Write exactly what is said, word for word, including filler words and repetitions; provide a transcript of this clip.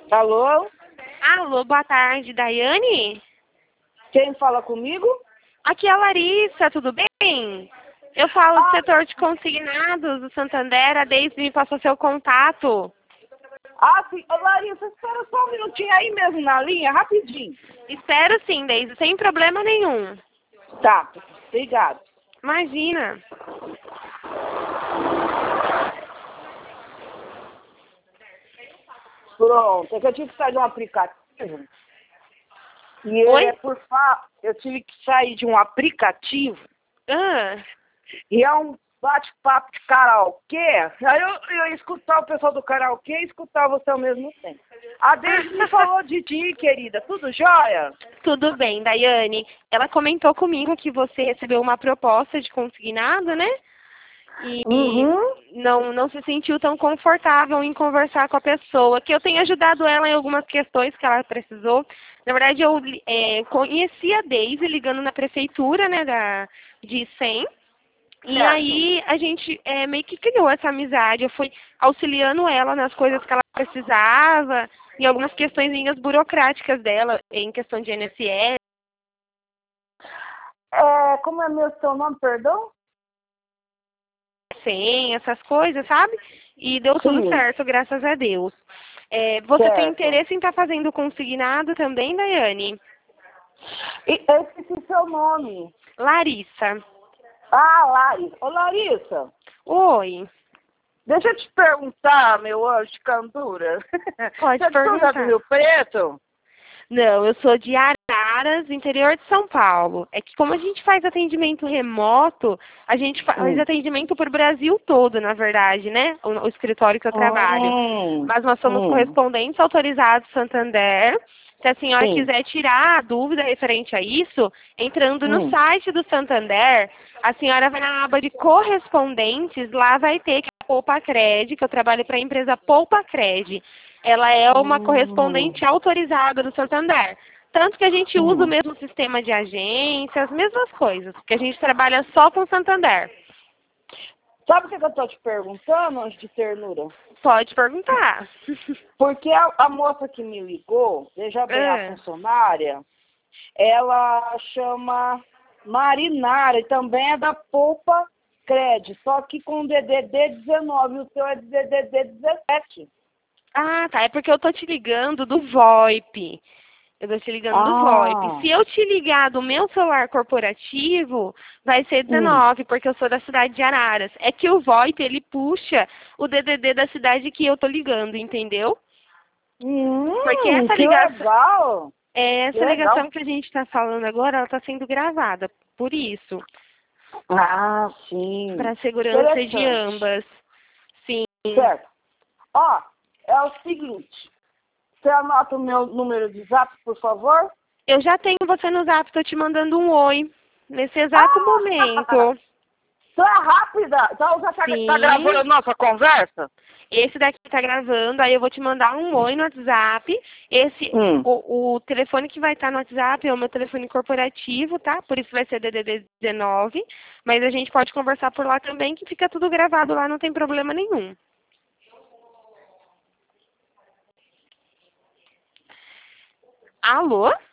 Alô? Alô, boa tarde, Daiane? Quem fala comigo? Aqui é a Larissa, tudo bem? Eu falo do Ah, setor de consignados do Santander, a Deise me passou seu contato. ah sim. Ô, Larissa, espera só um minutinho aí mesmo na linha, rapidinho. Espero sim, Deise, sem problema nenhum. Tá, obrigado. Imagina. Pronto, é que eu tive que sair de um aplicativo. E Oi? é por fa... eu tive que sair de um aplicativo Ah, e é um bate-papo de karaokê. Aí eu, eu ia escutar o pessoal do karaokê e escutar você ao mesmo tempo. A Deise me falou de ti, querida. Tudo jóia? tudo bem, Daiane. Ela comentou comigo que você recebeu uma proposta de consignado, né? E Uhum. não, não se sentiu tão confortável em conversar com a pessoa, que eu tenho ajudado ela em algumas questões que ela precisou. Na verdade, eu é, conheci a Deise ligando na prefeitura, né, da, de cem, e Certo. aí a gente é, meio que criou essa amizade. Eu fui auxiliando ela nas coisas que ela precisava, em algumas questõezinhas burocráticas dela, em questão de I N S S, É, como é meu seu nome, perdão? senha, essas coisas, sabe? E deu tudo Sim, certo, graças a Deus. É, você tem certo. interesse em estar fazendo consignado também, Daiane? E eu esqueci seu nome. Larissa. Ah, Larissa. Ô, Larissa, Oi. deixa eu te perguntar, meu anjo de candura. Você Pode é de São José do perguntar. Rio Preto? Não, eu sou de Araras, interior de São Paulo. É que como a gente faz atendimento remoto, a gente faz Hum. atendimento por Brasil todo, na verdade, né? O, o escritório que eu trabalho. Hum, Mas nós somos hum, correspondentes autorizados Santander. Se a senhora sim. quiser tirar a dúvida referente a isso, entrando no Hum, site do Santander, a senhora vai na aba de correspondentes, lá vai ter que a Poupa Cred, que eu trabalho para a empresa Poupa Cred. Ela é uma hum, correspondente autorizada do Santander. Tanto que a gente usa o hum. mesmo sistema de agência, as mesmas coisas, porque a gente trabalha só com Santander. Sabe o que que eu tô te perguntando, anjo de ternura? Pode perguntar. Porque a, a moça que me ligou, veja bem, a Ah, funcionária, ela chama Marinara e também é da Poupa Cred, só que com D D D dezenove, o seu é D D D dezessete. Ah, tá. É porque eu tô te ligando do VoIP. Eu tô te ligando do VoIP. Ah, Se eu te ligar do meu celular corporativo, vai ser hum, dezenove, porque eu sou da cidade de Araras. É que o VoIP, ele puxa o D D D da cidade que eu tô ligando, entendeu? Porque hum, essa que ligação, legal, é, que essa legal. ligação que a gente está falando agora, ela está sendo gravada. Por isso, Ah, sim, para segurança de interessante, ambas. Sim. certo. Ó, é o seguinte, você anota o meu número de zap, por favor? Eu já tenho você no Zap, tô te mandando um oi. Nesse exato Ah, momento. você é rápida, então já tá, tá gravando Sim. a nossa conversa? Esse daqui tá gravando, aí eu vou te mandar um oi no WhatsApp. Esse, Hum. o, o telefone que vai estar no WhatsApp é o meu telefone corporativo, tá? Por isso vai ser D D D dezenove. Mas a gente pode conversar por lá também, que fica tudo gravado lá, não tem problema nenhum. Alô?